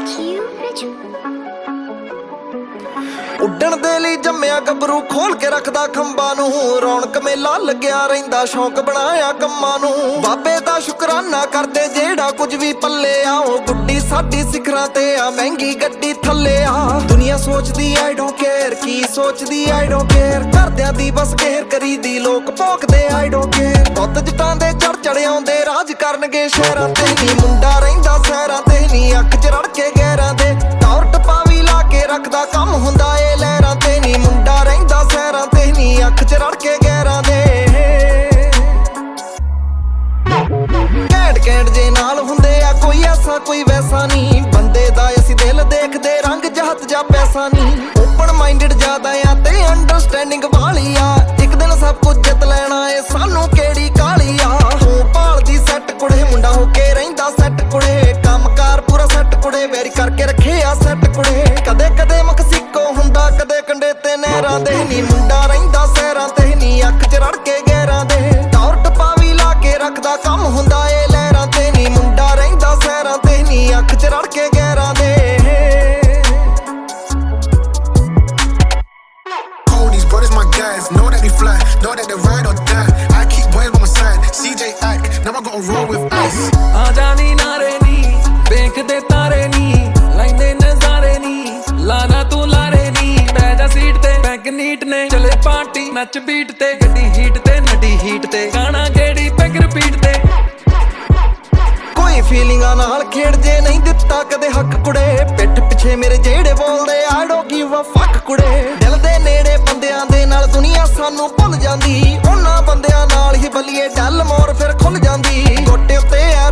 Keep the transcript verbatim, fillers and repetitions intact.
ਉੱਡਣ ਦੇ ਲਈ ਜੰਮਿਆ ਗੱਭਰੂ ਖੋਲ ਕੇ ਰੱਖਦਾ ਖੰਭਾਂ ਨੂੰ, ਰੌਣਕ ਮੇਲਾ ਲੱਗਿਆ ਰਹਿੰਦਾ ਸ਼ੌਂਕ ਬਣਾਇਆ ਕੰਮਾਂ ਨੂੰ। ਬਾਬੇ ਦਾ ਸ਼ੁਕਰਾਨਾ ਕਰਦੇ ਜਿਹੜਾ ਕੁਝ ਵੀ ਪੱਲੇ ਆ, ਉਹ ਗੁੱਡੀ ਸਾਡੀ ਸਿਖਰਾਂ ਤੇ ਆ, ਮਹਿੰਗੀ ਗੱਡੀ ਥੱਲੇ ਆ। ਦੁਨੀਆ ਸੋਚਦੀ ਆਈ ਡੋਂਟ ਕੇਅਰ, ਕੀ ਸੋਚਦੀ ਆਈ ਡੋਂਟ ਕੇਅਰ, ਘਰਦਿਆਂ ਦੀ ਬਸ ਕੇਅਰ ਕਰੀਦੀ ਲੋਕ ਭੌਂਕਦੇ ਆਈ ਡੋਂਟ ਕੇਅਰ। ਪੁੱਤ ਜਟਾਂ ਦੇ ਚੜ ਚੜ ਆਉਂਦੇ ਰਾਜ ਕਰਨਗੇ ਸ਼ਹਿਰਾਂ ਤੇ, ਨੀ ਮੁੰਡਾ ਰਹਿੰਦਾ ਸਹਿਰਾਂ ਤੇ, ਨੀ ਅੱਖ ਚ ਰੜ ਕੇ ਗਹਿਰਾਂ ਦੇ। ਟੌਰ ਟਪਾ ਵੀ ਲਾ ਕੇ ਰੱਖਦਾ ਕੰਮ ਹੁੰਦਾ ਏ ਲਹਿਰਾਂ ਤੇ, ਨੀ ਮੁੰਡਾ ਰਹਿੰਦਾ ਸਹਿਰਾਂ ਤੇ, ਨੀ ਅੱਖ ਚ ਰੜ ਕੇ ਗਹਿਰਾਂ ਦੇ। ਘੈਂਟ ਘੈਂਟ ਜੇ ਨਾਲ ਹੁੰਦੇ ਆ ਕੋਈ ਐਸਾ ਕੋਈ ਵੈਸਾ ਨੀ, ਬੰਦੇ ਦਾ ਅਸੀਂ ਦਿਲ ਦੇਖਦੇ ਰੰਗ ਜਹਤ ਜਾਂ ਪੈਸਾ ਨੀ। ਓਪਨ ਮਾਈਂਡਡ ਜ਼ਿਆਦਾ ਆ ਤੇ ਅੰਡਰਸਟੈਂਡਿੰਗ ਵਾਲੀ ਆ, ਇੱਕ ਦਿਨ ਸਭ ਕੁਝ ਜਿੱਤ ਲੈਣਾ ਏ ਸਾਨੂੰ ਕਿਹੜੀ ਕਾਲੀ ਆ। ਤੂੰ ਭਾਲਦੀ ਸੈੱਟ ਕੁੜੇ ਮੁੰਡਾ ਹੋ ਕੇ ਰਹਿੰਦਾ ਸੈੱਟ ਕੁੜੇ, ਕੰਮਕਾਰ ਪੂਰਾ ਸੈੱਟ ਕੁੜੇ, ਵੈਰੀ ਕਰਕੇ ਰੱਖੇ ਆ ਸੈੱਟ ਕੁੜੇ। ਕਦੇ ਕਦੇ ਮਕਸੀਕੋ ਹੁੰਦਾ ਕਦੇ ਕੰਡੇ ਤੇ ਨਹਿਰਾਂ ਦੇ, ਨੀ ਮੁੰਡਾ ਰਹਿੰਦਾ ਸਹਿਰਾਂ ਤੇ, ਨੀ ਅੱਖ ਚ ਰੜ ਕੇ ਗਹਿਰਾਂ ਦੇ। ਟੌਰ ਟਪਾ ਵੀ ਲਾ ਕੇ ਰੱਖਦਾ ਕੰਮ ਹੁੰਦਾ ਏ ਲਹਿਰਾਂ ਤੇ, ਨੀ ਮੁੰਡਾ ਰਹਿੰਦਾ ਸਹਿਰਾਂ ਤੇ, ਨੀ ਅੱਖ ਚ ਰੜ ਕੇ ਗਹਿਰਾਂ ਦੇ। Brothers my guys, know that they fly, know that they ride or die. I keep boys by my side, C J Ike, now I'm gonna roll with ice. आजा नी नारे नी, देख दे तारे नी, लाइने नजारे नी, लाना तू लारे नी। बैजा सीट ते बैग नीट ने, चले पार्टी नच बीट ते, गड्डी हीट ते नडी हीट ते, गाना गेड़ी पैग रिपीट ते। ਕੋਈ ਫੀਲਿੰਗਾਂ ਨਾਲ ਖੇਡ ਜੇ ਨਹੀਂ ਦਿੱਤਾ ਕਦੇ ਹੱਕ ਕੁੜੇ, ਪਿੱਠ ਪਿੱਛੇ ਮੇਰੇ ਜਿਹੜੇ ਬੋਲਦੇ ਆਈ ਡੋਂਟ ਗਿਵ ਅ ਫੱਕ ਕੁੜੇ। ਦਿਲ ਦੇ ਨੇੜੇ ਬੰਦਿਆਂ ਦੇ ਨਾਲ ਦੁਨੀਆ ਸਾਨੂੰ ਭੁੱਲ ਜਾਂਦੀ, ਉਹਨਾਂ ਬੰਦਿਆਂ ਨਾਲ ਹੀ ਬੱਲੀਏ ਡੱਲ ਮੋਰ ਫਿਰ ਖੁੱਲ ਜਾਂਦੀ। ਗੋਟੇ ਉੱਤੇ